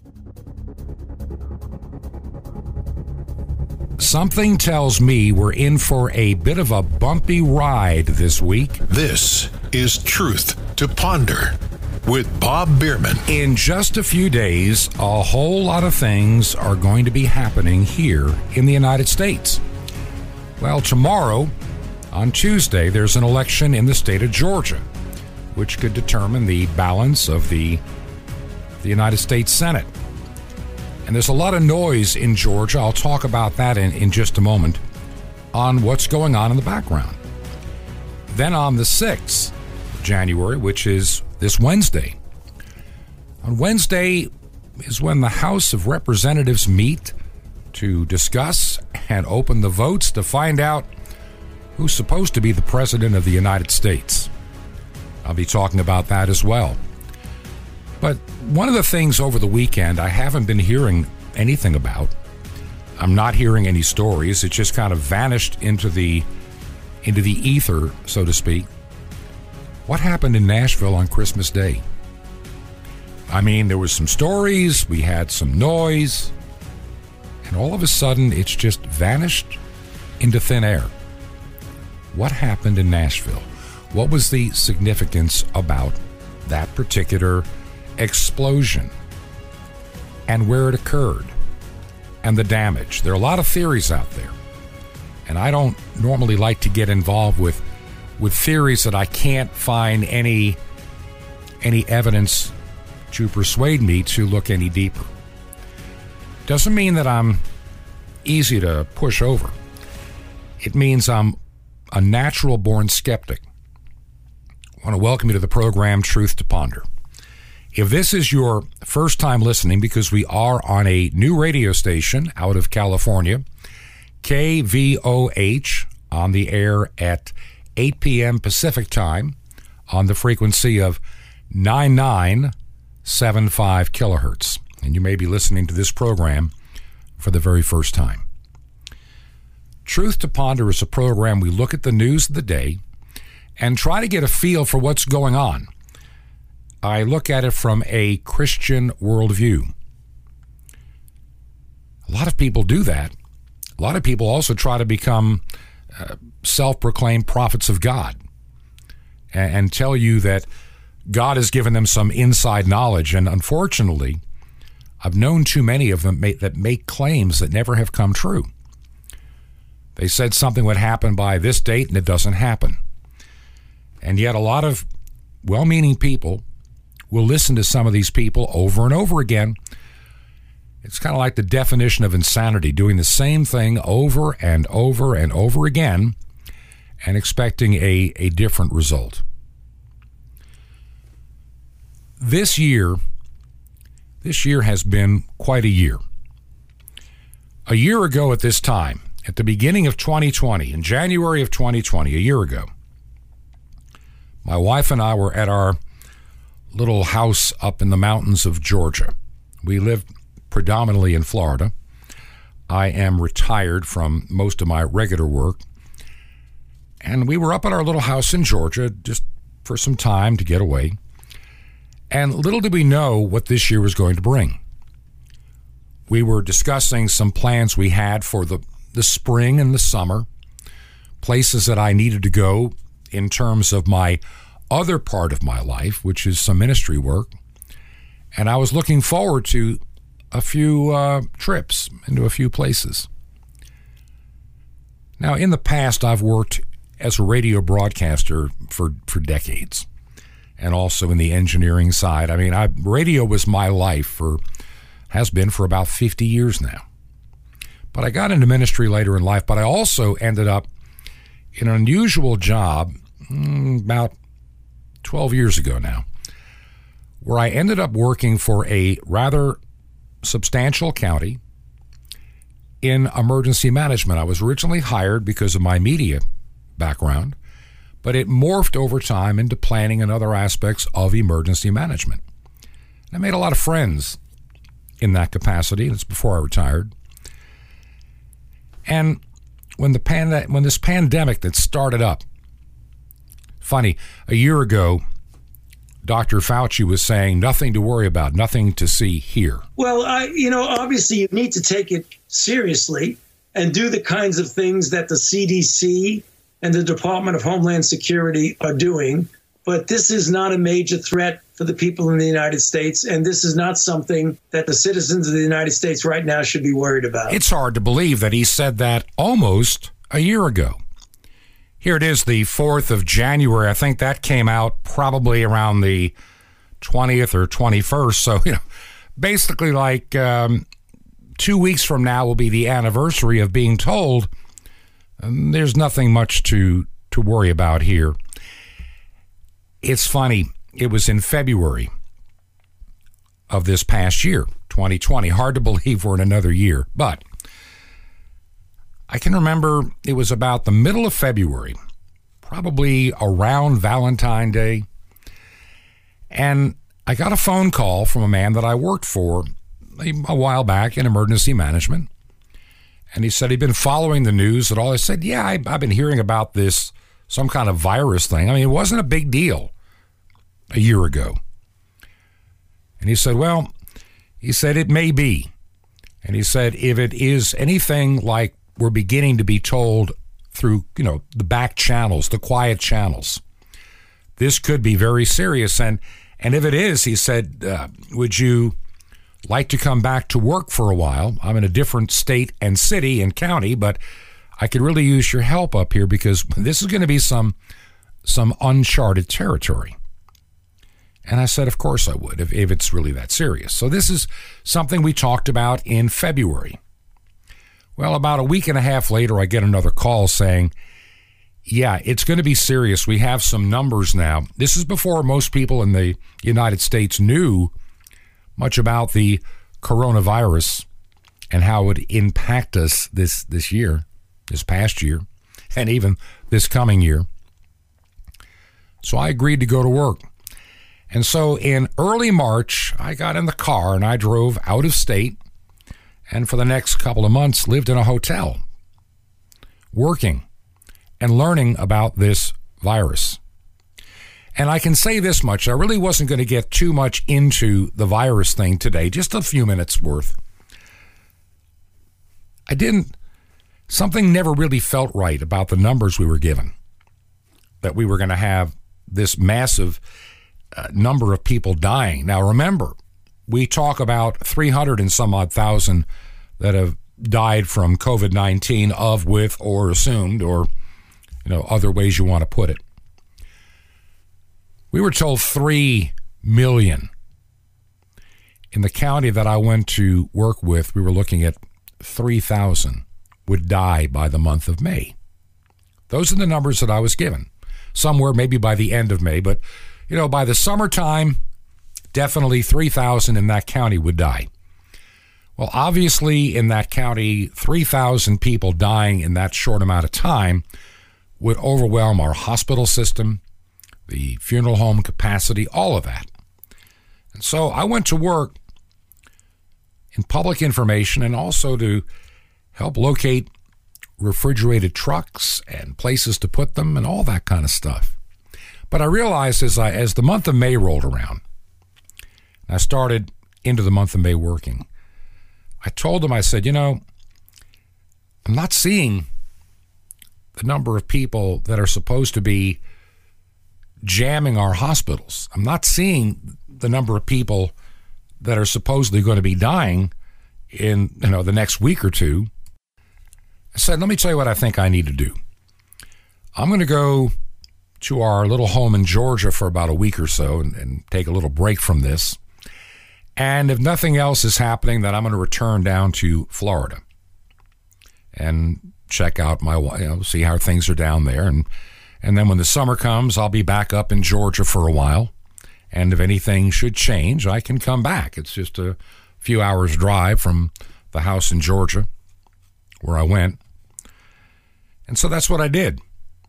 Something tells me we're in for a bit of a bumpy ride this week. This is Truth to Ponder with Bob Bierman. In just a few days, a whole lot of things are going to be happening here in the United States. Well, tomorrow, on Tuesday, there's an election in the state of Georgia, which could determine the balance of the United States Senate. And there's a lot of noise in Georgia. I'll talk about that in just a moment on what's going on in the background. Then on the 6th of January, which is this Wednesday. On Wednesday is when the House of Representatives meet to discuss and open the votes to find out who's supposed to be the President of the United States. I'll be talking about that as well. But one of the things over the weekend I haven't been hearing anything about, I'm not hearing any stories, it just kind of vanished into the ether, so to speak. What happened in Nashville on Christmas Day? I mean, there was some stories, we had some noise, and all of a sudden it's just vanished into thin air. What happened in Nashville? What was the significance about that particular explosion and where it occurred and the damage? There are a lot of theories out there, and I don't normally like to get involved with theories that I can't find any evidence to persuade me to look any deeper. Doesn't mean that I'm easy to push over. It means I'm a natural born skeptic. I want to welcome you to the program Truth to Ponder. If this is your first time listening, because we are on a new radio station out of California, KVOH, on the air at 8 p.m. Pacific time on the frequency of 9975 kilohertz. And you may be listening to this program for the very first time. Truth to Ponder is a program we look at the news of the day and try to get a feel for what's going on. I look at it from a Christian worldview. A lot of people do that. A lot of people also try to become self-proclaimed prophets of God and tell you that God has given them some inside knowledge. And unfortunately, I've known too many of them that make claims that never have come true. They said something would happen by this date, and it doesn't happen. And yet a lot of well-meaning people will listen to some of these people over and over again. It's kind of like the definition of insanity, doing the same thing over and over and over again and expecting a different result. This year has been quite a year. A year ago at this time, at the beginning of 2020, in January of 2020, a year ago, my wife and I were at our little house up in the mountains of Georgia. We live predominantly in Florida. I am retired from most of my regular work. And we were up at our little house in Georgia just for some time to get away. And little did we know what this year was going to bring. We were discussing some plans we had for the spring and the summer, places that I needed to go in terms of my other part of my life, which is some ministry work. And I was looking forward to a few trips into a few places. Now, in the past, I've worked as a radio broadcaster for decades, and also in the engineering side. I mean, radio was my life has been for about 50 years now. But I got into ministry later in life, but I also ended up in an unusual job about 12 years ago now, where I ended up working for a rather substantial county in emergency management. I was originally hired because of my media background, but it morphed over time into planning and other aspects of emergency management. I made a lot of friends in that capacity, and it's before I retired. And when this pandemic that started up, funny, a year ago, Dr. Fauci was saying nothing to worry about, nothing to see here. Well, obviously you need to take it seriously and do the kinds of things that the CDC and the Department of Homeland Security are doing. But this is not a major threat for the people in the United States, and this is not something that the citizens of the United States right now should be worried about. It's hard to believe that he said that almost a year ago. Here it is, the 4th of January. I think that came out probably around the 20th or 21st. So, basically like 2 weeks from now will be the anniversary of being told there's nothing much to worry about here. It's funny. It was in February of this past year, 2020. Hard to believe we're in another year, but I can remember it was about the middle of February, probably around Valentine's Day, and I got a phone call from a man that I worked for a while back in emergency management, and he said he'd been following the news at all. I said, yeah, I've been hearing about this, some kind of virus thing. I mean, it wasn't a big deal a year ago. And he said, well, it may be. And he said, if it is anything like we're beginning to be told through, the back channels, the quiet channels, this could be very serious. And if it is, he said, would you like to come back to work for a while? I'm in a different state and city and county, but I could really use your help up here because this is going to be some uncharted territory. And I said, of course I would, if it's really that serious. So this is something we talked about in February. Well, about a week and a half later, I get another call saying, yeah, it's going to be serious. We have some numbers now. This is before most people in the United States knew much about the coronavirus and how it would impact us this year, this past year, and even this coming year. So I agreed to go to work. And so in early March, I got in the car and I drove out of state, and for the next couple of months lived in a hotel, working and learning about this virus. And I can say this much, I really wasn't going to get too much into the virus thing today, just a few minutes worth. Something never really felt right about the numbers we were given, that we were going to have this massive number of people dying. Now, remember, we talk about 300 and some odd thousand that have died from COVID-19 of, with, or assumed, or, other ways you want to put it. We were told 3 million. In the county that I went to work with, we were looking at 3,000 would die by the month of May. Those are the numbers that I was given. Somewhere maybe by the end of May, but by the summertime, definitely 3,000 in that county would die. Well, obviously in that county, 3,000 people dying in that short amount of time would overwhelm our hospital system, the funeral home capacity, all of that. And so I went to work in public information and also to help locate refrigerated trucks and places to put them and all that kind of stuff. But I realized as the month of May rolled around, I started into the month of May working, I told them, I said, I'm not seeing the number of people that are supposed to be jamming our hospitals. I'm not seeing the number of people that are supposedly going to be dying in the next week or two. I said, let me tell you what I think I need to do. I'm going to go to our little home in Georgia for about a week or so and take a little break from this. And if nothing else is happening, then I'm going to return down to Florida and check out see how things are down there. And then when the summer comes, I'll be back up in Georgia for a while. And if anything should change, I can come back. It's just a few hours drive from the house in Georgia where I went. And so that's what I did.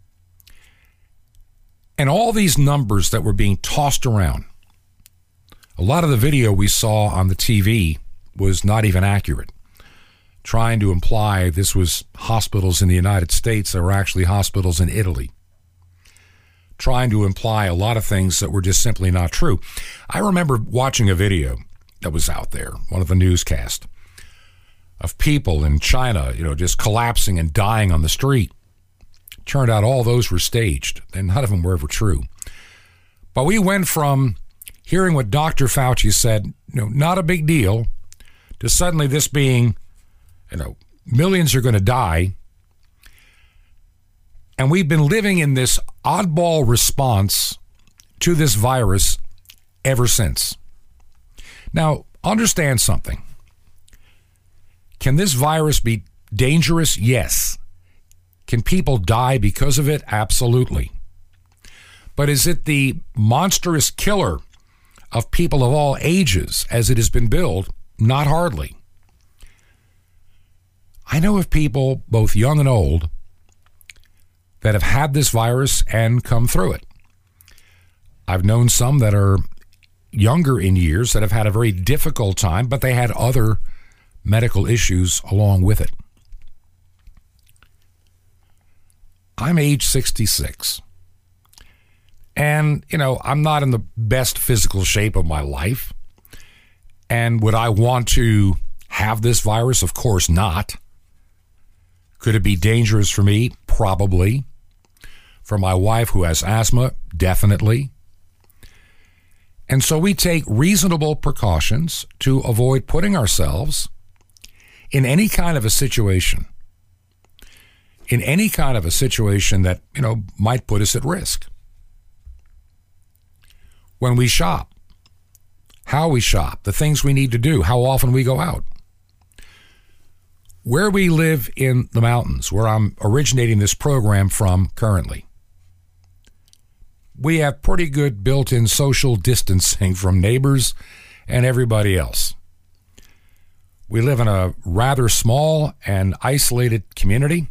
And all these numbers that were being tossed around, a lot of the video we saw on the TV was not even accurate, trying to imply this was hospitals in the United States that were actually hospitals in Italy. trying to imply a lot of things that were just simply not true. I remember watching a video that was out there, one of the newscasts, of people in China, just collapsing and dying on the street. Turned out all those were staged, and none of them were ever true. But we went from hearing what Dr. Fauci said, not a big deal, to suddenly this being, millions are going to die. And we've been living in this oddball response to this virus ever since. Now, understand something. Can this virus be dangerous? Yes. Can people die because of it? Absolutely. But is it the monstrous killer of people of all ages as it has been billed? Not hardly. I know of people, both young and old, that have had this virus and come through it. I've known some that are younger in years that have had a very difficult time, but they had other medical issues along with it. I'm age 66. And, I'm not in the best physical shape of my life. And would I want to have this virus? Of course not. Could it be dangerous for me? Probably. For my wife who has asthma? Definitely. And so we take reasonable precautions to avoid putting ourselves in any kind of a situation. In any kind of a situation that, might put us at risk. When we shop, how we shop, the things we need to do, how often we go out. Where we live in the mountains, where I'm originating this program from currently, we have pretty good built-in social distancing from neighbors and everybody else. We live in a rather small and isolated community.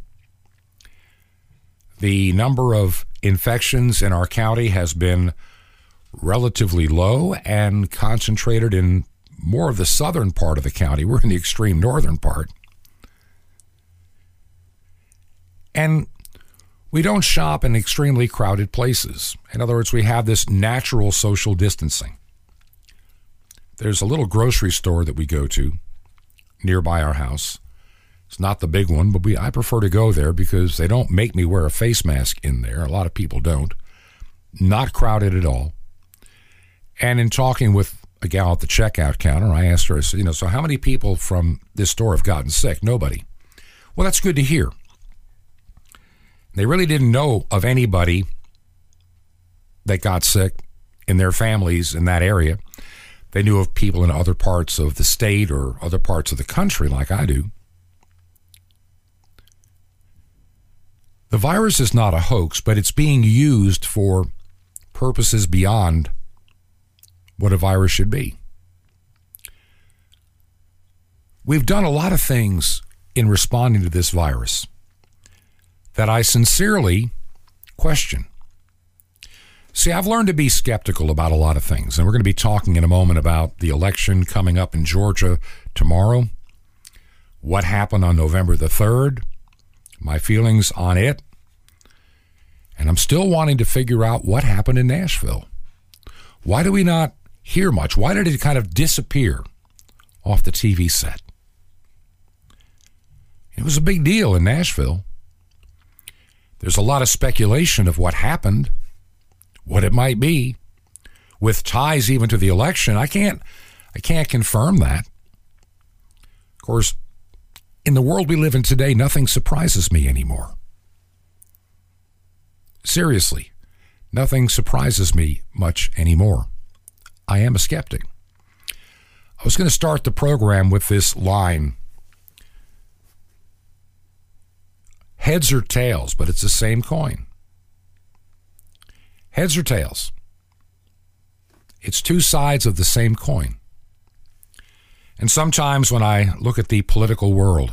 The number of infections in our county has been relatively low and concentrated in more of the southern part of the county. We're in the extreme northern part. And we don't shop in extremely crowded places. In other words, we have this natural social distancing. There's a little grocery store that we go to nearby our house. It's not the big one, but I prefer to go there because they don't make me wear a face mask in there. A lot of people don't. Not crowded at all. And in talking with a gal at the checkout counter, I asked her, I said, so how many people from this store have gotten sick? Nobody. Well, that's good to hear. They really didn't know of anybody that got sick in their families in that area. They knew of people in other parts of the state or other parts of the country like I do. The virus is not a hoax, but it's being used for purposes beyond what a virus should be. We've done a lot of things in responding to this virus that I sincerely question. See, I've learned to be skeptical about a lot of things, and we're going to be talking in a moment about the election coming up in Georgia tomorrow, what happened on November the 3rd, my feelings on it, and I'm still wanting to figure out what happened in Nashville. Why do we not hear much? Why did it kind of disappear off the TV set? It was a big deal in Nashville. There's a lot of speculation of what happened, what it might be, with ties even to the election. I can't confirm that. Of course, in the world we live in today, nothing surprises me anymore. Seriously, nothing surprises me much anymore. I am a skeptic. I was going to start the program with this line. Heads or tails, but it's the same coin. Heads or tails. It's two sides of the same coin. And sometimes when I look at the political world,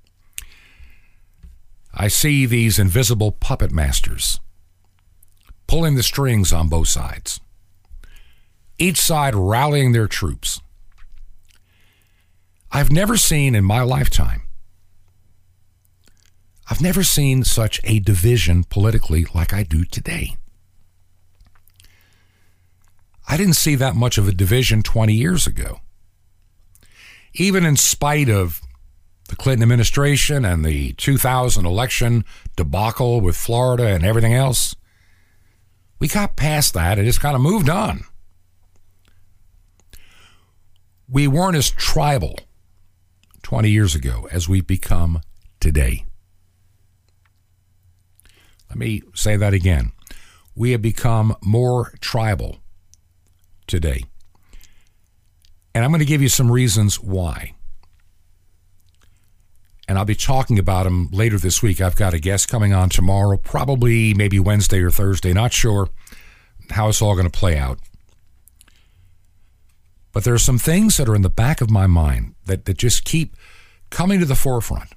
I see these invisible puppet masters pulling the strings on both sides, each side rallying their troops. I've never seen in my lifetime, I've never seen such a division politically like I do today. I didn't see that much of a division 20 years ago. Even in spite of the Clinton administration and the 2000 election debacle with Florida and everything else, we got past that and just kind of moved on. We weren't as tribal 20 years ago as we've become today. Let me say that again. We have become more tribal today. And I'm going to give you some reasons why. And I'll be talking about them later this week. I've got a guest coming on tomorrow, probably maybe Wednesday or Thursday. Not sure how it's all going to play out. But there are some things that are in the back of my mind that just keep coming to the forefront.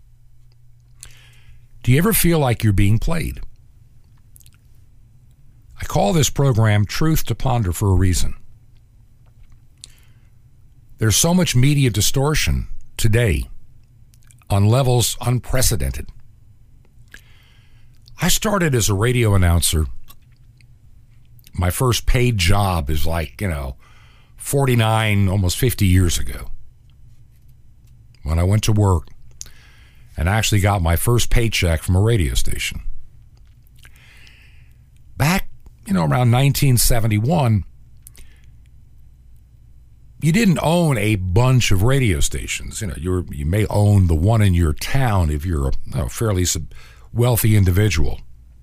Do you ever feel like you're being played? I call this program Truth to Ponder for a reason. There's so much media distortion today on levels unprecedented. I started as a radio announcer. My first paid job is 49, almost 50 years ago, when I went to work and actually got my first paycheck from a radio station. Back, around 1971, you didn't own a bunch of radio stations. You may own the one in your town if you're a fairly wealthy individual.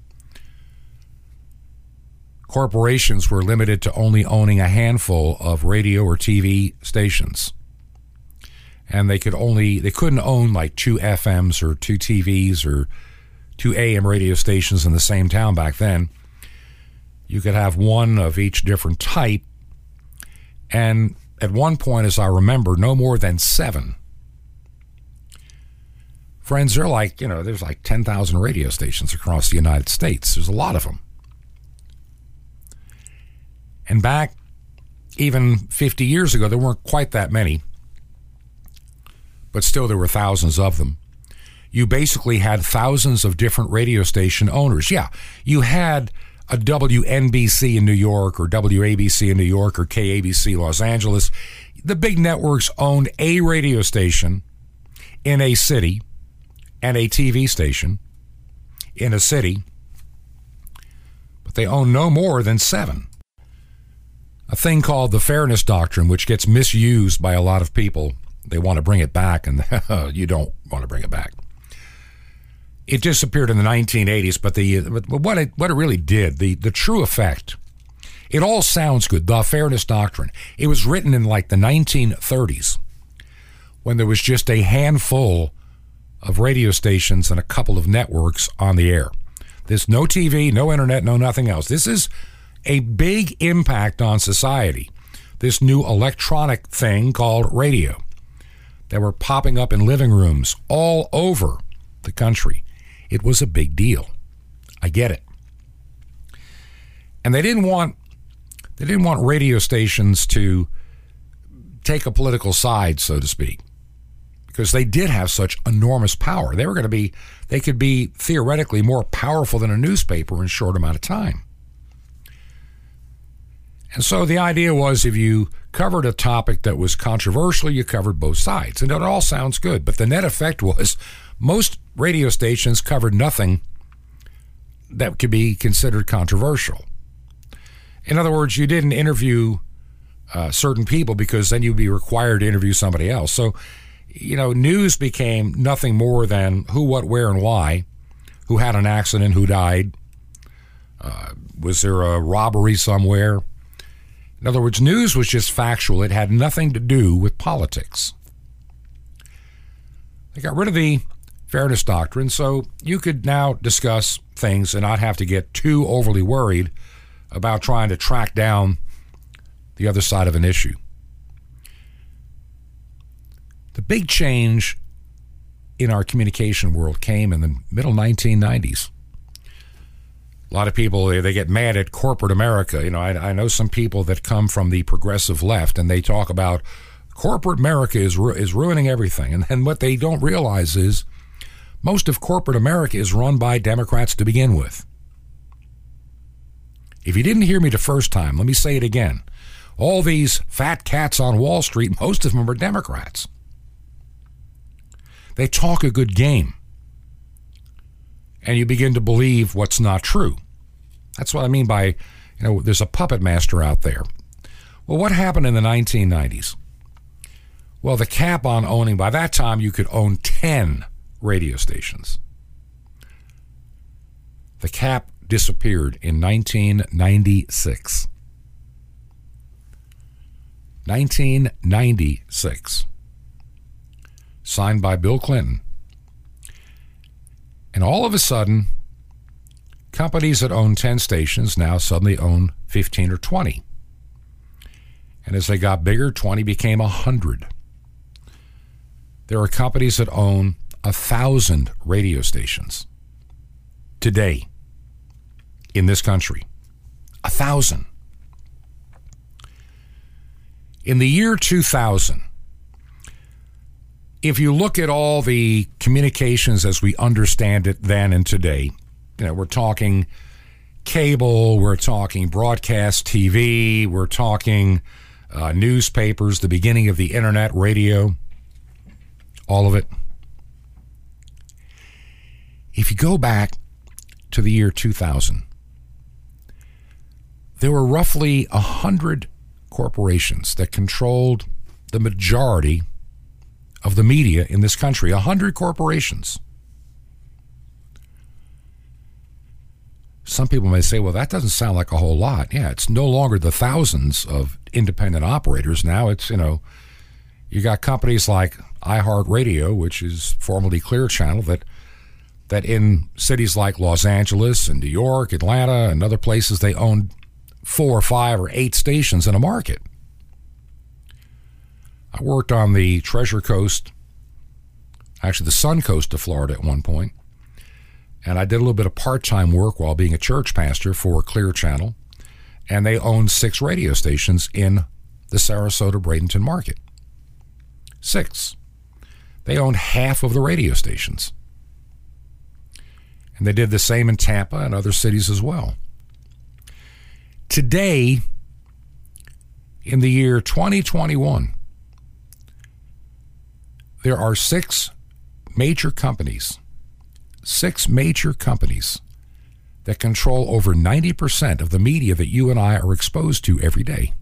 Corporations were limited to only owning a handful of radio or TV stations. And they couldn't own like 2 FMs or 2 TVs or 2 AM radio stations in the same town back then. You could have one of each different type. And at one point, as I remember, no more than 7. Friends, there's like 10,000 radio stations across the United States. There's a lot of them. And back even 50 years ago, there weren't quite that many, but still there were thousands of them. You basically had thousands of different radio station owners. Yeah, you had a WNBC in New York or WABC in New York or KABC Los Angeles. The big networks owned a radio station in a city and a TV station in a city, but they own no more than 7. A thing called the Fairness Doctrine, which gets misused by a lot of people. They want to bring it back, and you don't want to bring it back. It disappeared in the 1980s, but what it really did, the true effect, it all sounds good, the Fairness Doctrine. It was written in like the 1930s when there was just a handful of radio stations and a couple of networks on the air. There's no TV, no internet, no nothing else. This is a big impact on society, this new electronic thing called radio that were popping up in living rooms all over the country. It was a big deal. I get it. And they didn't want radio stations to take a political side, so to speak, because they did have such enormous power. They could be theoretically more powerful than a newspaper in a short amount of time. And so the idea was if you covered a topic that was controversial, you covered both sides. And it all sounds good. But the net effect was most radio stations covered nothing that could be considered controversial. In other words, you didn't interview certain people because then you'd be required to interview somebody else. So, news became nothing more than who, what, where, and why, who had an accident, who died, was there a robbery somewhere. In other words, news was just factual. It had nothing to do with politics. They got rid of the Fairness Doctrine, so you could now discuss things and not have to get too overly worried about trying to track down the other side of an issue. The big change in our communication world came in the middle 1990s. A lot of people, they get mad at corporate America. I know some people that come from the progressive left, and they talk about corporate America is ruining everything. And then what they don't realize is most of corporate America is run by Democrats to begin with. If you didn't hear me the first time, let me say it again. All these fat cats on Wall Street, most of them are Democrats. They talk a good game. And you begin to believe what's not true. That's what I mean by, there's a puppet master out there. Well, what happened in the 1990s? Well, the cap on owning, by that time you could own 10 radio stations. The cap disappeared in 1996. 1996. Signed by Bill Clinton. And all of a sudden, companies that own 10 stations now suddenly own 15 or 20. And as they got bigger, 20 became 100. There are companies that own 1,000 radio stations today in this country. 1,000. In the year 2000, if you look at all the communications as we understand it then and today, we're talking cable, we're talking broadcast TV, we're talking newspapers, the beginning of the internet, radio, all of it. If you go back to the year 2000, there were roughly 100 corporations that controlled the majority of the media in this country. 100 corporations. Some people may say, well, that doesn't sound like a whole lot. Yeah, it's no longer the thousands of independent operators. Now it's, you got companies like iHeartRadio, which is formerly Clear Channel, that in cities like Los Angeles and New York, Atlanta, and other places, they own 4 or 5 or 8 stations in a market. I worked on the Treasure Coast, actually the Sun Coast of Florida at one point, and I did a little bit of part-time work while being a church pastor for Clear Channel, and they owned 6 radio stations in the Sarasota-Bradenton market. 6. They owned half of the radio stations. And they did the same in Tampa and other cities as well. Today, in the year 2021, there are 6 major companies that control over 90% of the media that you and I are exposed to every day.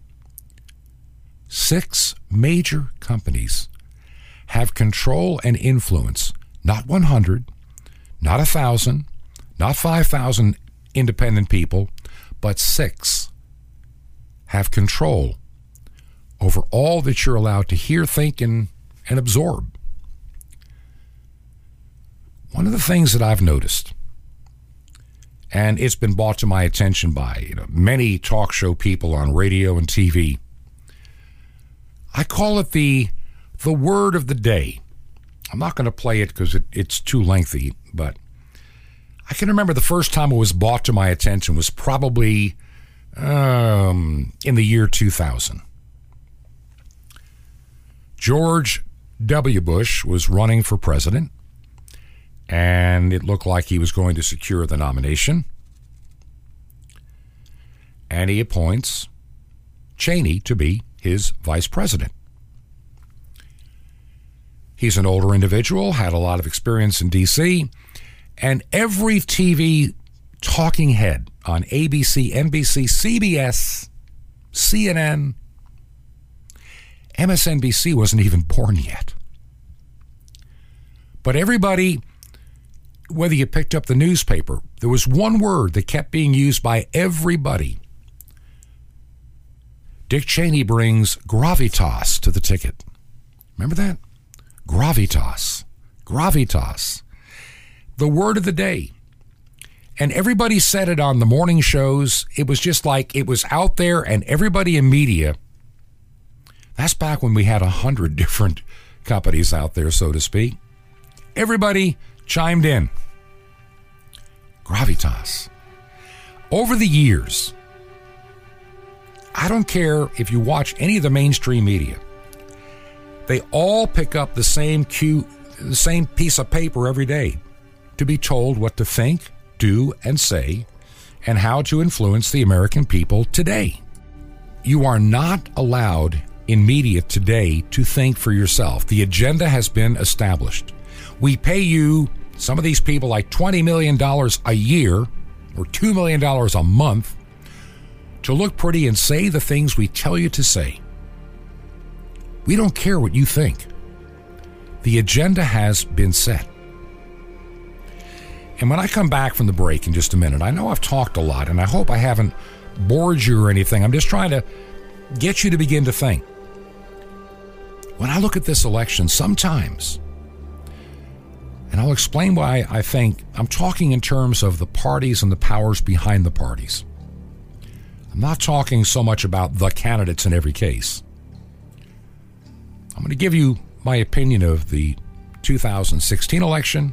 6 major companies have control and influence, not 100, not 1,000, not 5,000 independent people, but 6 have control over all that you're allowed to hear, think, and absorb. One of the things that I've noticed, and it's been brought to my attention by many talk show people on radio and TV, I call it the word of the day. I'm not going to play it because it's too lengthy, but I can remember the first time it was brought to my attention was probably in the year 2000. George W. Bush was running for president, and it looked like he was going to secure the nomination. And he appoints Cheney to be his vice president. He's an older individual, had a lot of experience in D.C., and every TV talking head on ABC, NBC, CBS, CNN, MSNBC wasn't even born yet. But everybody, whether you picked up the newspaper, there was one word that kept being used by everybody. Dick Cheney brings gravitas to the ticket. Remember that? Gravitas. Gravitas. The word of the day. And everybody said it on the morning shows. It was just like it was out there, and everybody in media. That's back when we had 100 different companies out there, so to speak. Everybody chimed in. Gravitas. Over the years, I don't care if you watch any of the mainstream media, they all pick up the same piece of paper every day to be told what to think, do, and say, and how to influence the American people today. You are not allowed in media today to think for yourself. The agenda has been established. We pay you, some of these people, like $20 million a year or $2 million a month to look pretty and say the things we tell you to say. We don't care what you think. The agenda has been set. And when I come back from the break in just a minute, I know I've talked a lot, and I hope I haven't bored you or anything. I'm just trying to get you to begin to think. When I look at this election, sometimes, and I'll explain why I think I'm talking in terms of the parties and the powers behind the parties. I'm not talking so much about the candidates in every case. I'm going to give you my opinion of the 2016 election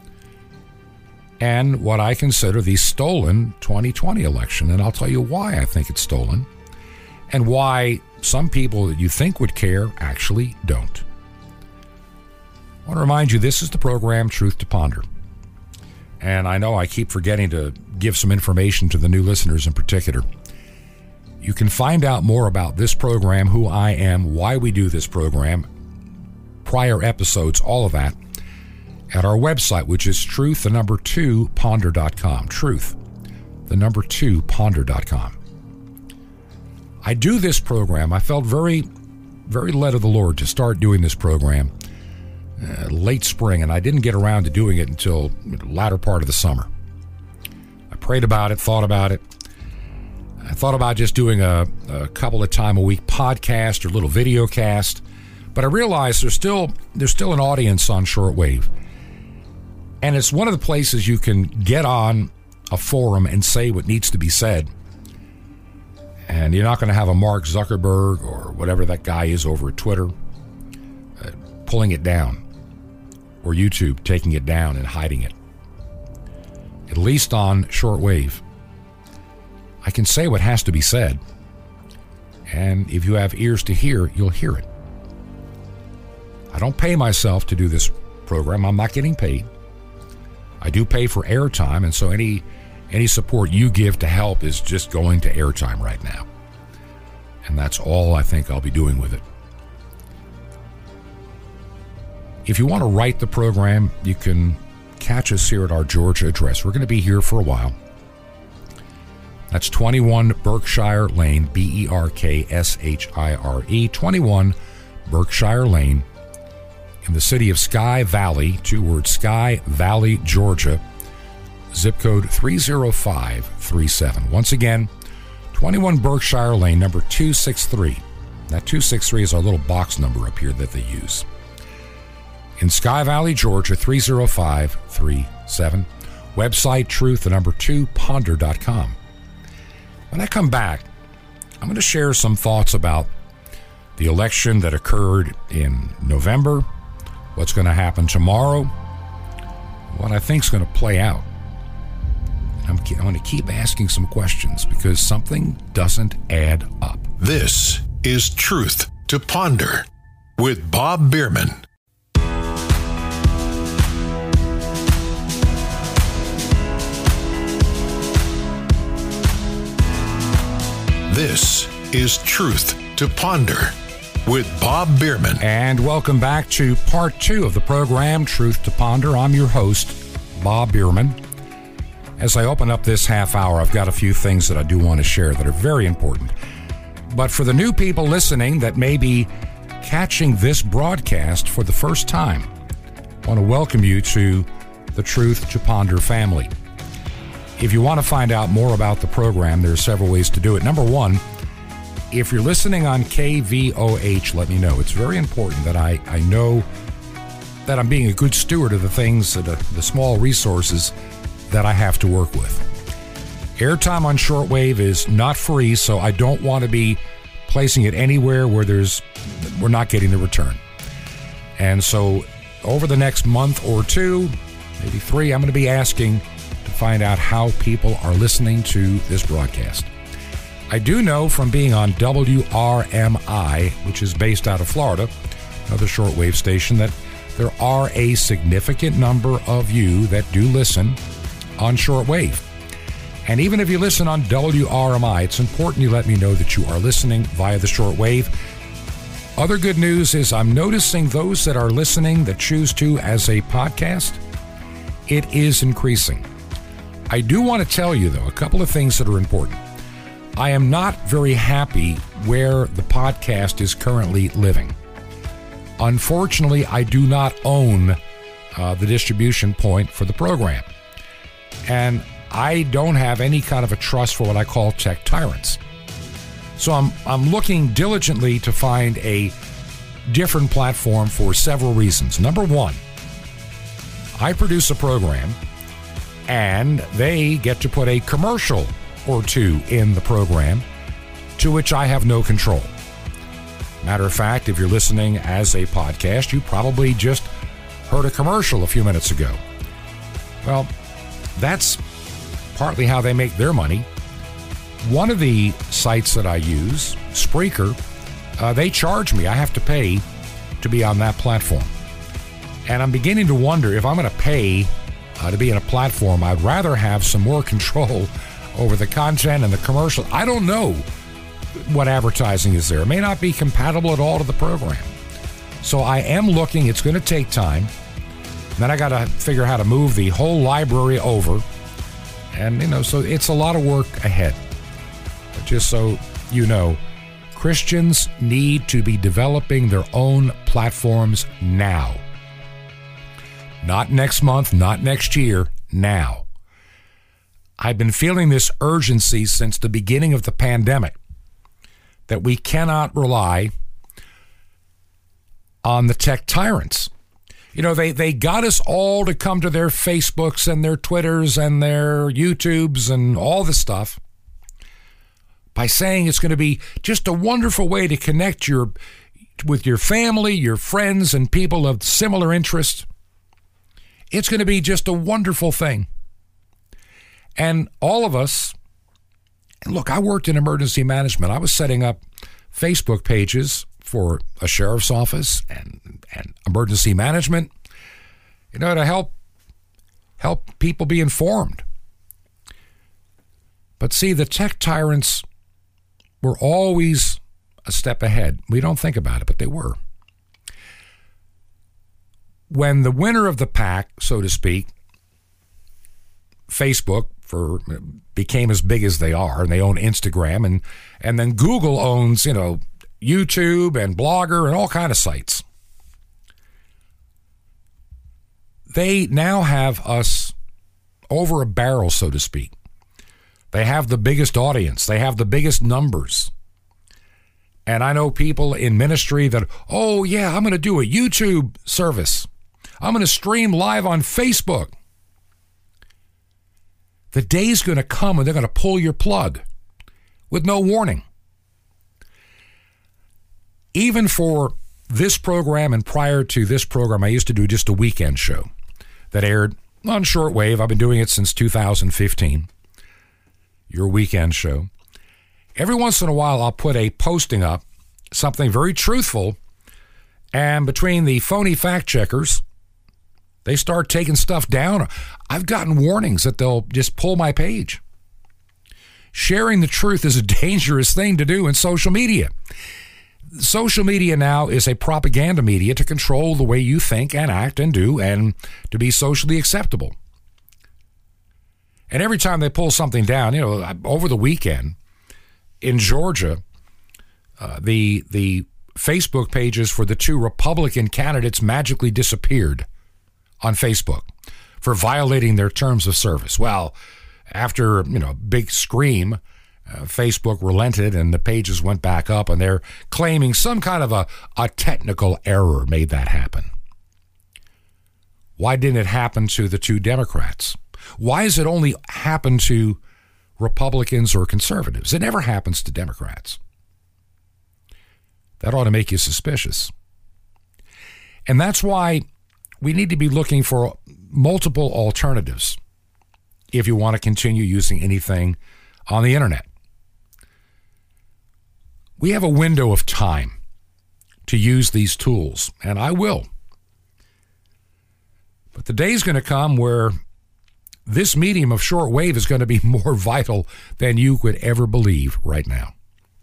and what I consider the stolen 2020 election. And I'll tell you why I think it's stolen and why some people that you think would care actually don't. I want to remind you, this is the program Truth to Ponder. And I know I keep forgetting to give some information to the new listeners in particular. You can find out more about this program, who I am, why we do this program, prior episodes, all of that, at our website, which is truth2ponder.com. Truth2ponder.com. I do this program. I felt very, very led of the Lord to start doing this program late spring, and I didn't get around to doing it until the latter part of the summer. I prayed about it, thought about it. I thought about just doing a couple of time a week podcast or little video cast, but I realized there's still an audience on shortwave. And it's one of the places you can get on a forum and say what needs to be said. And you're not going to have a Mark Zuckerberg or whatever that guy is over at Twitter pulling it down, or YouTube taking it down and hiding it. At least on shortwave, I can say what has to be said, and if you have ears to hear, you'll hear it. I don't pay myself to do this program. I'm not getting paid. I do pay for airtime, and so any support you give to help is just going to airtime right now. And that's all I think I'll be doing with it. If you want to write the program, you can catch us here at our Georgia address. We're going to be here for a while. That's 21 Berkshire Lane, Berkshire, 21 Berkshire Lane, in the city of Sky Valley, 2 words, Sky Valley, Georgia, zip code 30537. Once again, 21 Berkshire Lane, number 263. That 263 is our little box number up here that they use. In Sky Valley, Georgia, 30537. Website, truth2ponder.com. When I come back, I'm going to share some thoughts about the election that occurred in November, what's going to happen tomorrow, what I think is going to play out. I'm going to keep asking some questions because something doesn't add up. This is Truth to Ponder with Bob Bierman. This is Truth to Ponder with Bob Bierman. And welcome back to part 2 of the program, Truth to Ponder. I'm your host, Bob Bierman. As I open up this half hour, I've got a few things that I do want to share that are very important. But for the new people listening that may be catching this broadcast for the first time, I want to welcome you to the Truth to Ponder family. If you want to find out more about the program, there are several ways to do it. Number one, if you're listening on KVOH, let me know. It's very important that I know that I'm being a good steward of the things, the small resources that I have to work with. Airtime on shortwave is not free, so I don't want to be placing it anywhere where we're not getting the return. And so over the next month or 2, maybe 3, I'm going to be asking to find out how people are listening to this broadcast. I do know from being on WRMI, which is based out of Florida, another shortwave station, that there are a significant number of you that do listen on shortwave. And even if you listen on WRMI, it's important you let me know that you are listening via the shortwave. Other good news is I'm noticing those that are listening that choose to as a podcast, it is increasing. I do want to tell you, though, a couple of things that are important. I am not very happy where the podcast is currently living. Unfortunately, I do not own the distribution point for the program. And I don't have any kind of a trust for what I call tech tyrants. So I'm looking diligently to find a different platform for several reasons. Number one, I produce a program and they get to put a commercial or two in the program to which I have no control. Matter of fact, if you're listening as a podcast, you probably just heard a commercial a few minutes ago. Well, that's partly how they make their money. One of the sites that I use, Spreaker, they charge me. I have to pay to be on that platform. And I'm beginning to wonder if I'm going to pay to be in a platform, I'd rather have some more control over the content and the commercial. I don't know what advertising is there. It may not be compatible at all to the program. So I am looking. It's going to take time. Then I got to figure out how to move the whole library over. And, so it's a lot of work ahead. But just so you know, Christians need to be developing their own platforms now. Not next month, not next year, now. I've been feeling this urgency since the beginning of the pandemic that we cannot rely on the tech tyrants. They got us all to come to their Facebooks and their Twitters and their YouTubes and all this stuff by saying it's going to be just a wonderful way to connect with your family, your friends, and people of similar interests. It's going to be just a wonderful thing. And all of us, look, I worked in emergency management. I was setting up Facebook pages for a sheriff's office and emergency management, to help people be informed. But see, the tech tyrants were always a step ahead. We don't think about it, but they were. When the winner of the pack, so to speak, Facebook became as big as they are, and they own Instagram, and then Google owns, YouTube and Blogger and all kind of sites. They now have us over a barrel, so to speak. They have the biggest audience. They have the biggest numbers. And I know people in ministry that, oh yeah, I'm going to do a YouTube service. I'm going to stream live on Facebook. The day's going to come when they're going to pull your plug with no warning. Even for this program and prior to this program, I used to do just a weekend show that aired on shortwave. I've been doing it since 2015, your weekend show. Every once in a while, I'll put a posting up, something very truthful, and between the phony fact checkers, they start taking stuff down. I've gotten warnings that they'll just pull my page. Sharing the truth is a dangerous thing to do in social media. Social media now is a propaganda media to control the way you think and act and do and to be socially acceptable. And every time they pull something down, over the weekend in Georgia, the Facebook pages for the two Republican candidates magically disappeared on Facebook for violating their terms of service. Well, after, a big scream, Facebook relented and the pages went back up, and they're claiming some kind of a technical error made that happen. Why didn't it happen to the two Democrats? Why does it only happen to Republicans or conservatives? It never happens to Democrats. That ought to make you suspicious. And that's why we need to be looking for multiple alternatives if you want to continue using anything on the internet. We have a window of time to use these tools, and I will. But the day's going to come where this medium of shortwave is going to be more vital than you could ever believe right now.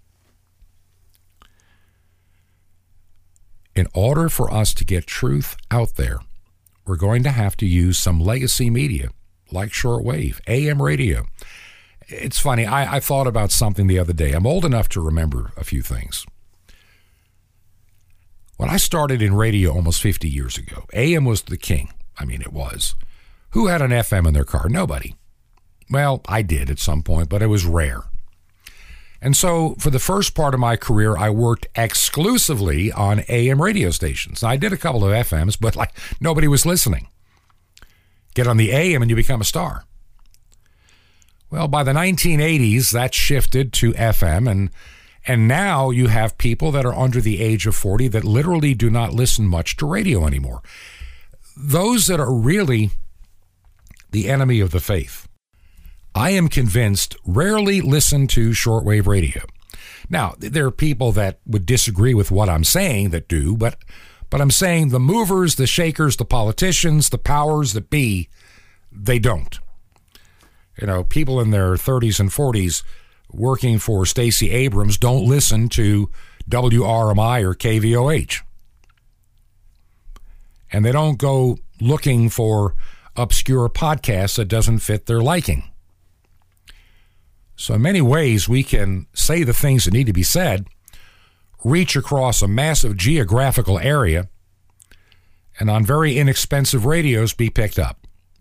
In order for us to get truth out there, we're going to have to use some legacy media like shortwave, AM radio. It's funny, I thought about something the other day. I'm old enough to remember a few things. When I started in radio almost 50 years ago, AM was the king. I mean, it was. Who had an FM in their car? Nobody. Well, I did at some point, but it was rare. And so for the first part of my career, I worked exclusively on AM radio stations. I did a couple of FMs, but like nobody was listening. Get on the AM and you become a star. Well, by the 1980s, that shifted to FM, and now you have people that are under the age of 40 that literally do not listen much to radio anymore. Those that are really the enemy of the faith, I am convinced, rarely listen to shortwave radio. Now, there are people that would disagree with what I'm saying that do, but I'm saying the movers, the shakers, the politicians, the powers that be, they don't. You know, people in their 30s and 40s working for Stacey Abrams don't listen to WRMI or KVOH. And they don't go looking for obscure podcasts that doesn't fit their liking. So in many ways, we can say the things that need to be said, reach across a massive geographical area, and on very inexpensive radios be picked up.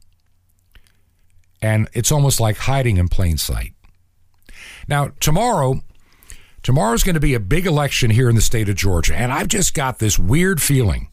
And it's almost like hiding in plain sight. Now, tomorrow's going to be a big election here in the state of Georgia, and I've just got this weird feeling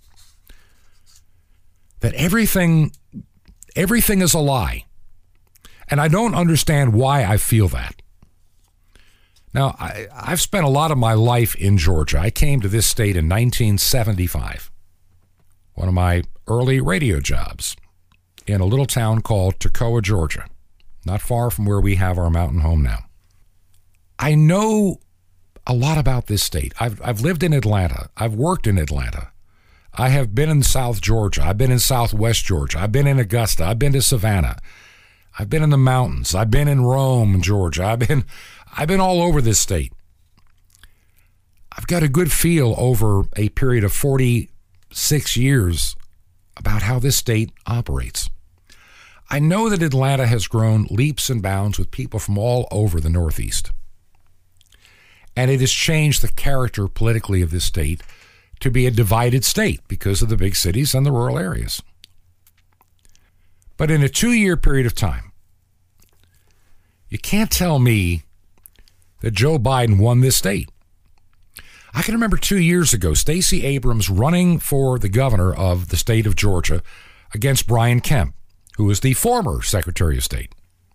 that everything is a lie. And I don't understand why I feel that. Now, I've spent a lot of my life in Georgia. I came to this state in 1975, one of my early radio jobs in a little town called Toccoa, Georgia, not far from where we have our mountain home now. I know a lot about this state. I've lived in Atlanta. I've worked in Atlanta. I have been in South Georgia. I've been in Southwest Georgia. I've been in Augusta. I've been to Savannah. I've been in the mountains. I've been in Rome, Georgia. I've been all over this state. I've got a good feel over a period of 46 years about how this state operates. I know that Atlanta has grown leaps and bounds with people from all over the Northeast. And it has changed the character politically of this state to be a divided state because of the big cities and the rural areas. But in a 2-year period of time, you can't tell me that Joe Biden won this state. I can remember 2 years ago, Stacey Abrams running for the governor of the state of Georgia against Brian Kemp, who was the former Secretary of State.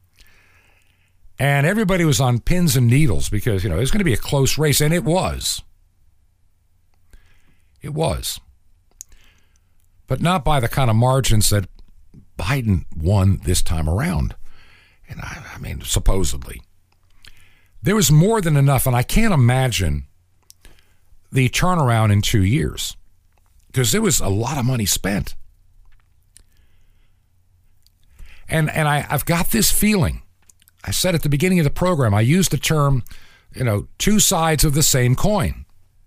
And everybody was on pins and needles because, it was going to be a close race, and it was. It was. But not by the kind of margins that Biden won this time around. And I mean, supposedly. There was more than enough, and I can't imagine the turnaround in 2 years because there was a lot of money spent. And I've got this feeling. I said at the beginning of the program, I used the term, two sides of the same coin.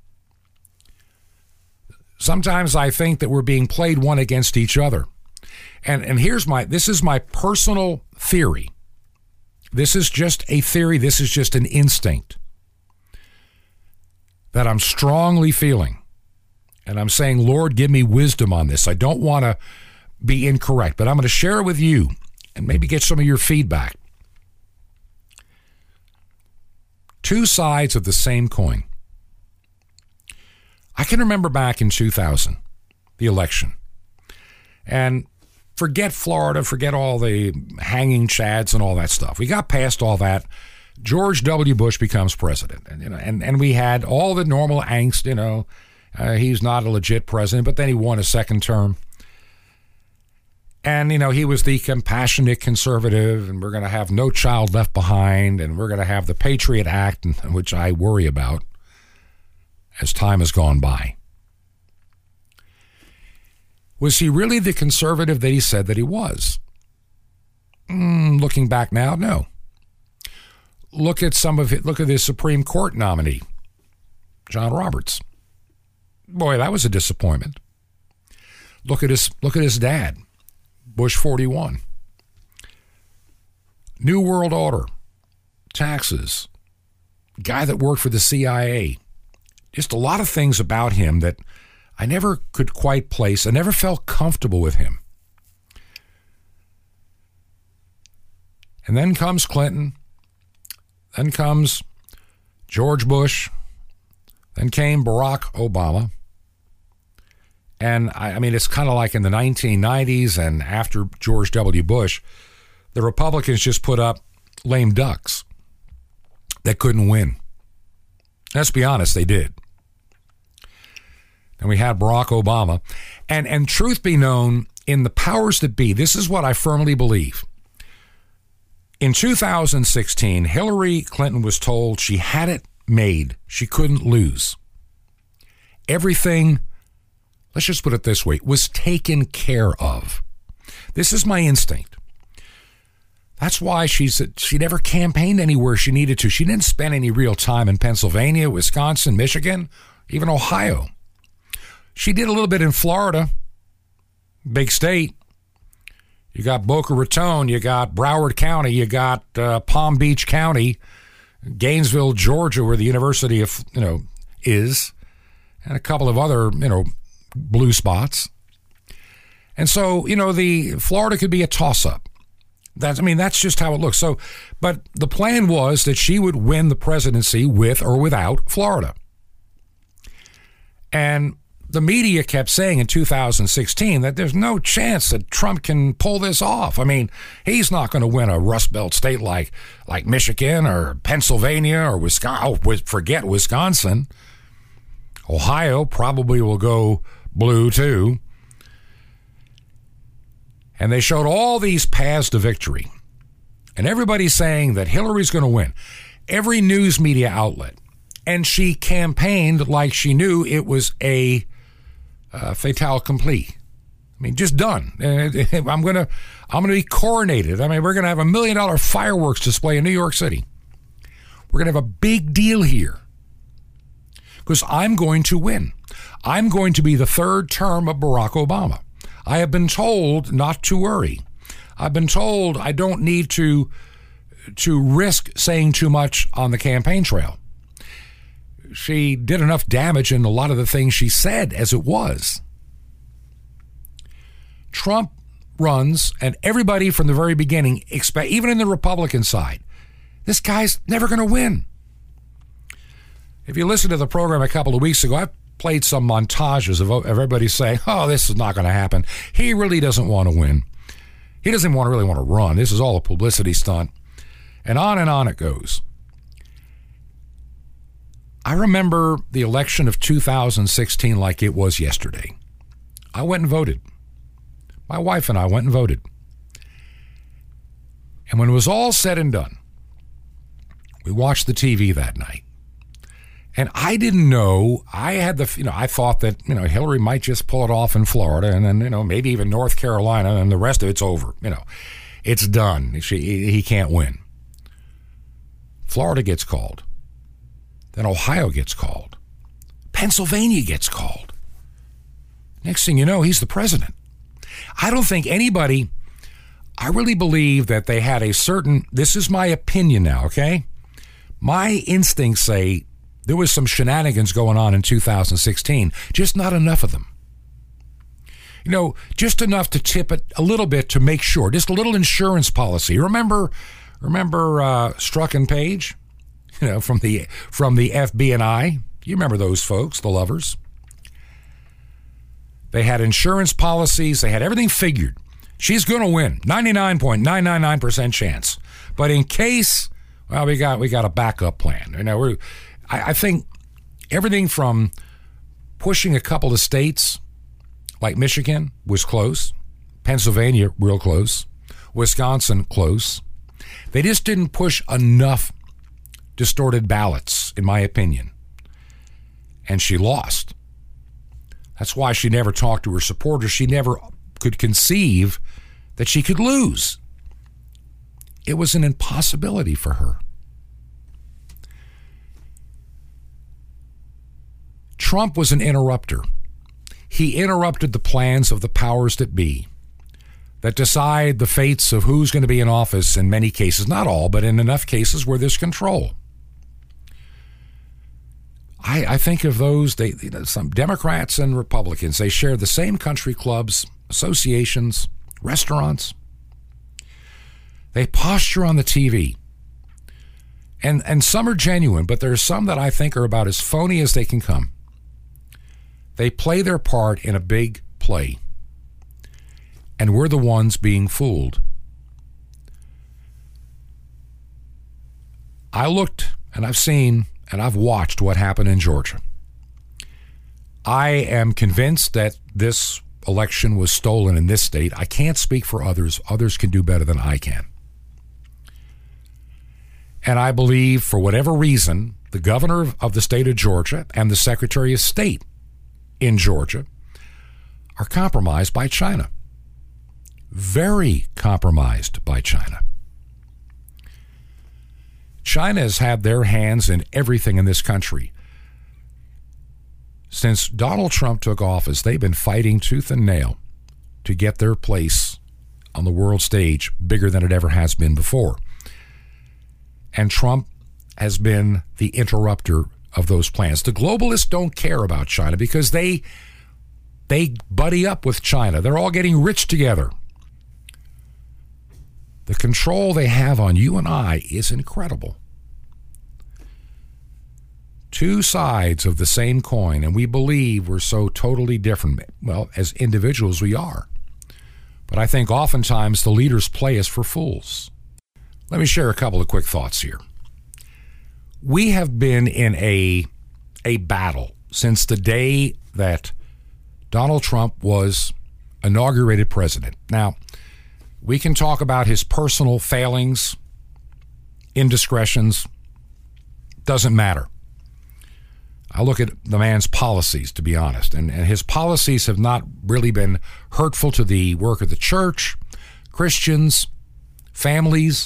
Sometimes I think that we're being played one against each other. And this is my personal theory. This is just a theory. This is just an instinct that I'm strongly feeling. And I'm saying, Lord, give me wisdom on this. I don't want to be incorrect, but I'm going to share it with you and maybe get some of your feedback. Two sides of the same coin. I can remember back in 2000, the election. And forget Florida, forget all the hanging chads and all that stuff. We got past all that. George W. Bush becomes president. And we had all the normal angst, he's not a legit president, but then he won a second term. And, he was the compassionate conservative, and we're going to have No Child Left Behind, and we're going to have the Patriot Act, which I worry about as time has gone by. Was he really the conservative that he said that he was? Looking back now, no. Look at some of it. Look at his Supreme Court nominee, John Roberts. Boy, that was a disappointment. Look at his dad, Bush 41. New World Order, taxes, guy that worked for the CIA. Just a lot of things about him that I never could quite place. I never felt comfortable with him. And then comes Clinton. Then comes George Bush. Then came Barack Obama. And I mean, it's kind of like in the 1990s and after George W. Bush, the Republicans just put up lame ducks that couldn't win. Let's be honest, they did. And we had Barack Obama. And truth be known, in the powers that be, this is what I firmly believe. In 2016, Hillary Clinton was told she had it made. She couldn't lose. Everything, let's just put it this way, was taken care of. This is my instinct. That's why she never campaigned anywhere she needed to. She didn't spend any real time in Pennsylvania, Wisconsin, Michigan, even Ohio. She did a little bit in Florida, big state. You got Boca Raton, you got Broward County, you got Palm Beach County, Gainesville, Georgia, where the university of is, and a couple of other blue spots. And so the Florida could be a toss-up. That's just how it looks. So, but the plan was that she would win the presidency with or without Florida. And the media kept saying in 2016 that there's no chance that Trump can pull this off. I mean, he's not going to win a Rust Belt state like Michigan or Pennsylvania or Wisconsin. Oh, forget Wisconsin. Ohio probably will go blue too. And they showed all these paths to victory. And everybody's saying that Hillary's going to win. Every news media outlet. And she campaigned like she knew it was a fait accompli. I mean, just done. I'm gonna be coronated. I mean, we're gonna have $1 million fireworks display in New York City. We're gonna have a big deal here because I'm going to win. I'm going to be the third term of Barack Obama. I have been told not to worry. I've been told I don't need to risk saying too much on the campaign trail. She did enough damage in a lot of the things she said as it was. Trump runs, and everybody from the very beginning expect, even in the Republican side, this guy's never going to win. If you listen to the program a couple of weeks ago, I played some montages of everybody saying, oh, this is not going to happen. He really doesn't want to win. He doesn't really want to run. This is all a publicity stunt. And on it goes. I remember the election of 2016 like it was yesterday. I went and voted. My wife and I went and voted. And when it was all said and done, we watched the TV that night. And I didn't know, I thought that, Hillary might just pull it off in Florida and then, maybe even North Carolina, and the rest of it's over. It's done. He can't win. Florida gets called. Then Ohio gets called. Pennsylvania gets called. Next thing you know, he's the president. I don't think anybody, I really believe that they had a certain, this is my opinion now, okay? My instincts say there was some shenanigans going on in 2016, just not enough of them. Just enough to tip it a little bit to make sure, just a little insurance policy. Remember Strzok and Page? From the FBI. You remember those folks, the lovers. They had insurance policies. They had everything figured. She's going to win. 99.999% chance. But in case, well, we got a backup plan. I think everything from pushing a couple of states like Michigan was close. Pennsylvania, real close. Wisconsin, close. They just didn't push enough distorted ballots, in my opinion. And she lost. That's why she never talked to her supporters. She never could conceive that she could lose. It was an impossibility for her. Trump was an interrupter. He interrupted the plans of the powers that be that decide the fates of who's going to be in office in many cases, not all, but in enough cases where there's control. I think of those, some Democrats and Republicans, they share the same country clubs, associations, restaurants. They posture on the TV. And some are genuine, but there are some that I think are about as phony as they can come. They play their part in a big play. And we're the ones being fooled. I looked and I've seen and I've watched what happened in Georgia. I am convinced that this election was stolen in this state. I can't speak for others. Others can do better than I can. And I believe, for whatever reason, the governor of the state of Georgia and the Secretary of State in Georgia are compromised by China. Very compromised by China. China has had their hands in everything in this country. Since Donald Trump took office, they've been fighting tooth and nail to get their place on the world stage bigger than it ever has been before. And Trump has been the interrupter of those plans. The globalists don't care about China because they buddy up with China. They're all getting rich together. The control they have on you and I is incredible. Two sides of the same coin, and we believe we're so totally different. Well, as individuals, we are. But I think oftentimes the leaders play us for fools. Let me share a couple of quick thoughts here. We have been in a battle since the day that Donald Trump was inaugurated president. Now, we can talk about his personal failings, indiscretions. Doesn't matter. I look at the man's policies, to be honest, and his policies have not really been hurtful to the work of the church, Christians, families,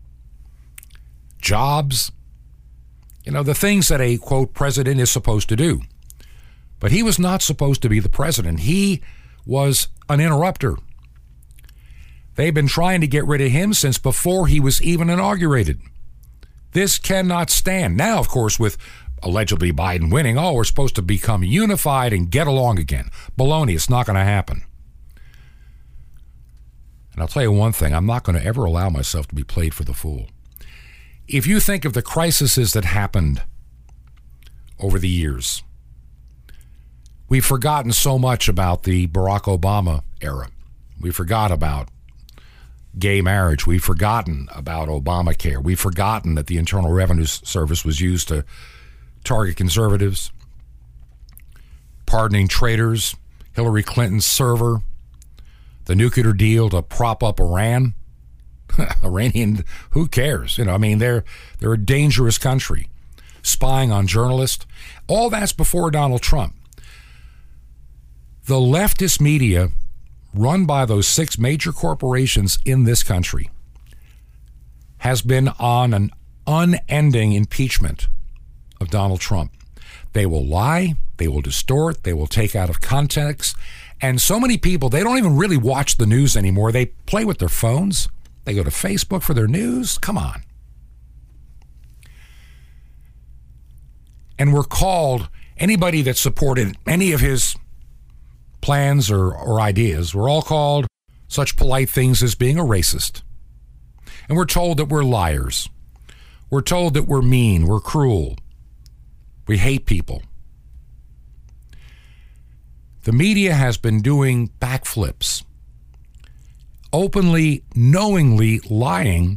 jobs, the things that a, quote, president is supposed to do. But he was not supposed to be the president. He was an interrupter. They've been trying to get rid of him since before he was even inaugurated. This cannot stand. Now, of course, with allegedly Biden winning, we're supposed to become unified and get along again. Baloney, it's not going to happen. And I'll tell you one thing, I'm not going to ever allow myself to be played for the fool. If you think of the crises that happened over the years, we've forgotten so much about the Barack Obama era. We forgot about gay marriage. We've forgotten about Obamacare. We've forgotten that the Internal Revenue Service was used to target conservatives, pardoning traitors, Hillary Clinton's server, the nuclear deal to prop up Iran. Iranian, who cares? They're a dangerous country. Spying on journalists. All that's before Donald Trump. The leftist media, run by those 6 major corporations in this country, has been on an unending impeachment of Donald Trump. They will lie, they will distort, they will take out of context, and so many people, they don't even really watch the news anymore. They play with their phones. They go to Facebook for their news. Come on. And we're called, anybody that supported any of his plans or ideas, we're all called such polite things as being a racist. And we're told that we're liars. We're told that we're mean, we're cruel. We hate people. The media has been doing backflips, openly, knowingly lying.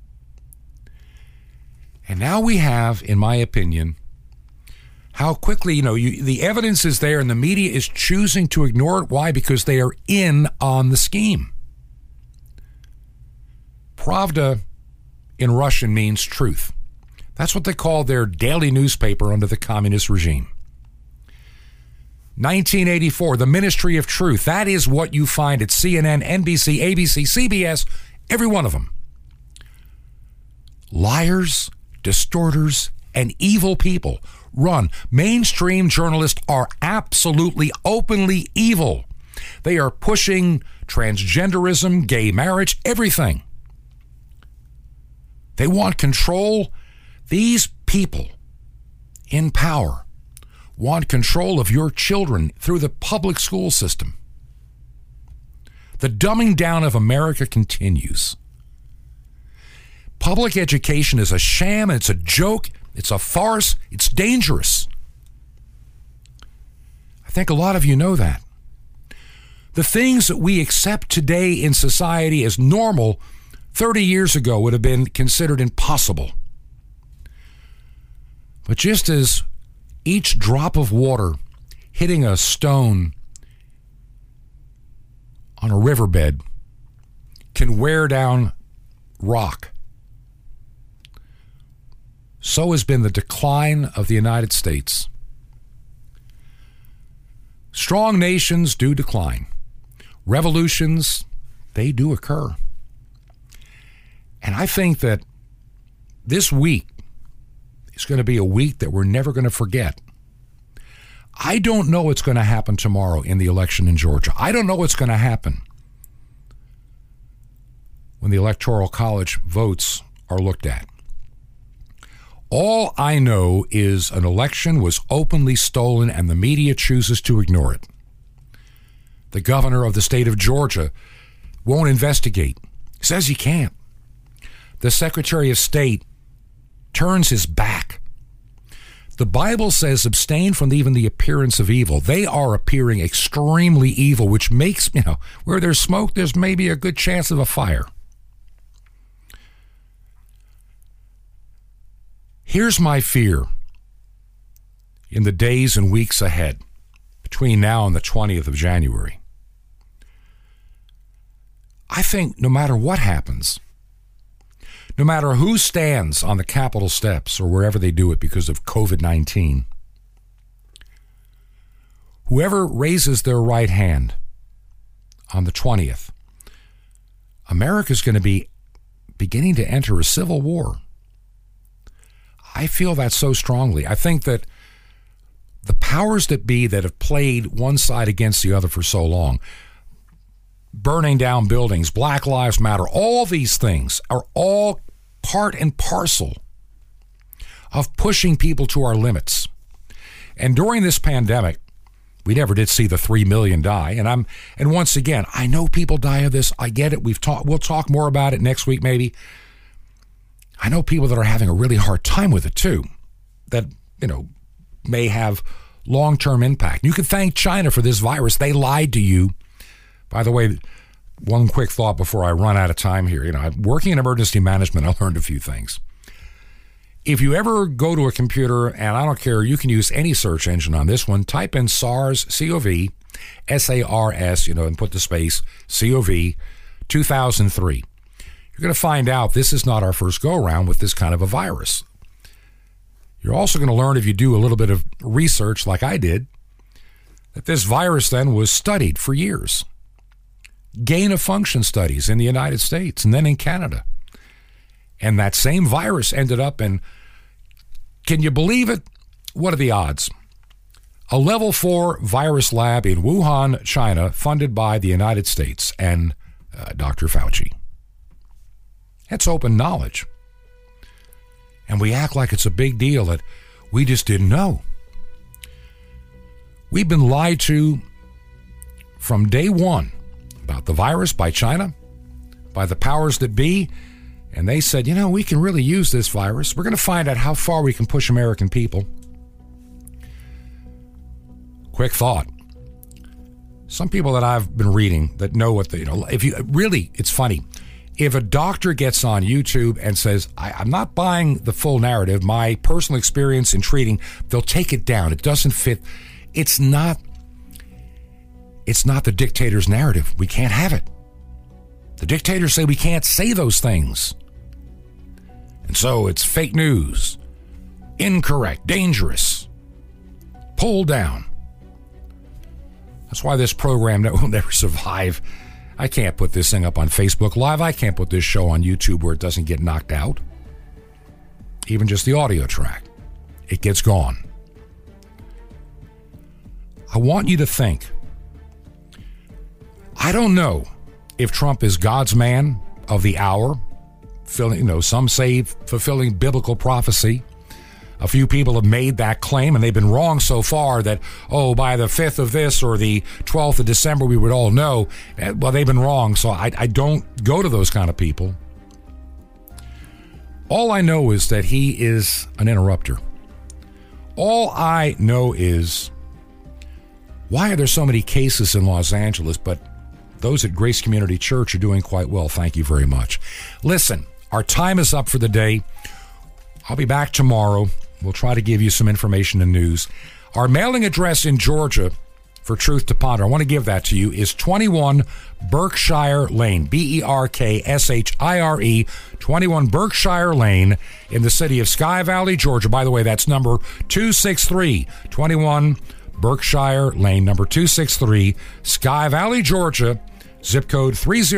And now we have, in my opinion, how quickly, the evidence is there and the media is choosing to ignore it. Why? Because they are in on the scheme. Pravda in Russian means truth. That's what they call their daily newspaper under the communist regime. 1984, the Ministry of Truth. That is what you find at CNN, NBC, ABC, CBS, every one of them. liars, distorters, and evil people run. Mainstream journalists are absolutely openly evil. They are pushing transgenderism, gay marriage, everything. They want control. These people in power want control of your children through the public school system. The dumbing down of America continues. Public education is a sham, it's a joke, it's a farce, it's dangerous. I think a lot of you know that. The things that we accept today in society as normal 30 years ago would have been considered impossible. But just as each drop of water hitting a stone on a riverbed can wear down rock, so has been the decline of the United States. Strong nations do decline. Revolutions, they do occur. And I think that this week is going to be a week that we're never going to forget. I don't know what's going to happen tomorrow in the election in Georgia. I don't know what's going to happen when the Electoral College votes are looked at. All I know is an election was openly stolen and the media chooses to ignore it. The governor of the state of Georgia won't investigate. Says he can't. The Secretary of State turns his back. The Bible says abstain from even the appearance of evil. They are appearing extremely evil, which makes, where there's smoke, there's maybe a good chance of a fire. Here's my fear in the days and weeks ahead, between now and the 20th of January. I think no matter what happens, no matter who stands on the Capitol steps or wherever they do it because of COVID-19, whoever raises their right hand on the 20th, America's going to be beginning to enter a civil war. I feel that so strongly. I think that the powers that be that have played one side against the other for so long, burning down buildings, Black Lives Matter, all these things are all part and parcel of pushing people to our limits. And during this pandemic, we never did see the 3 million die. And once again, I know people die of this. I get it. We'll talk more about it next week, maybe. I know people that are having a really hard time with it too, that, may have long-term impact. You can thank China for this virus. They lied to you. By the way, one quick thought before I run out of time here. Working in emergency management, I learned a few things. If you ever go to a computer, and I don't care, you can use any search engine on this one, type in SARS, C-O-V, S-A-R-S, and put the space, C-O-V, 2003. You're going to find out this is not our first go-around with this kind of a virus. You're also going to learn, if you do a little bit of research like I did, that this virus then was studied for years. Gain-of-function studies in the United States and then in Canada. And that same virus ended up in, can you believe it? What are the odds? A level 4 virus lab in Wuhan, China, funded by the United States and Dr. Fauci. That's open knowledge. And we act like it's a big deal that we just didn't know. We've been lied to from day one about the virus by China, by the powers that be, and they said, we can really use this virus. We're going to find out how far we can push American people. Quick thought. Some people that I've been reading that know what if you really, it's funny. If a doctor gets on YouTube and says, I'm not buying the full narrative, my personal experience in treating, they'll take it down. It doesn't fit. It's not the dictator's narrative. We can't have it. The dictators say we can't say those things. And so it's fake news, incorrect, dangerous, pulled down. That's why this program will never survive. I can't put this thing up on Facebook Live. I can't put this show on YouTube where it doesn't get knocked out. even just the audio track. It gets gone. I want you to think. I don't know if Trump is God's man of the hour, some say fulfilling biblical prophecy. A few people have made that claim, and they've been wrong so far that, by the 5th of this or the 12th of December, we would all know. Well, they've been wrong, so I don't go to those kind of people. All I know is that he is an interrupter. All I know is, why are there so many cases in Los Angeles, but those at Grace Community Church are doing quite well? Thank you very much. Listen, our time is up for the day. I'll be back tomorrow. We'll try to give you some information and news. Our mailing address in Georgia for Truth to Ponder, I want to give that to you, is 21 Berkshire Lane, Berkshire, 21 Berkshire Lane in the city of Sky Valley, Georgia. By the way, that's number 263, 21 Berkshire Lane, number 263, Sky Valley, Georgia, zip code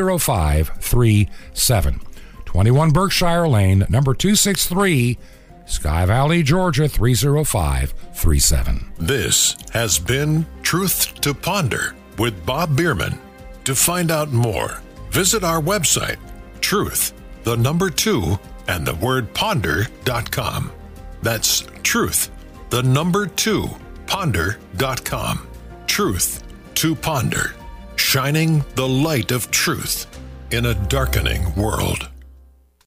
30537. 21 Berkshire Lane, number 263, Sky Valley, Georgia, 30537. This has been Truth to Ponder with Bob Bierman. To find out more, visit our website, truth, 2, and the word ponder.com. That's truth, 2, ponder.com. Truth to Ponder, shining the light of truth in a darkening world.